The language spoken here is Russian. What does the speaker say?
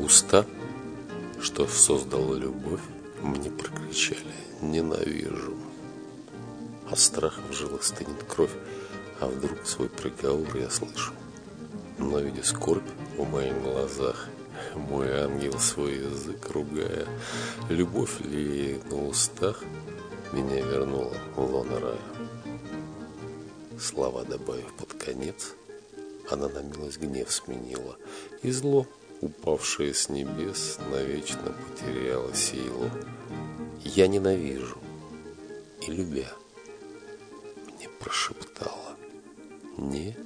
Уста, что создала любовь, мне прокричали «ненавижу». От страха в жилах стынет кровь, а вдруг свой приговор я слышу. Но, видя скорбь в моих глазах, мой ангел свой язык ругая, любовь ли на устах меня вернула в лоно рая. Слова добавив под конец, она на милость гнев сменила, и зло, упавшее с небес, навечно потеряло силу. Я ненавижу, и, любя, мне прошептала: не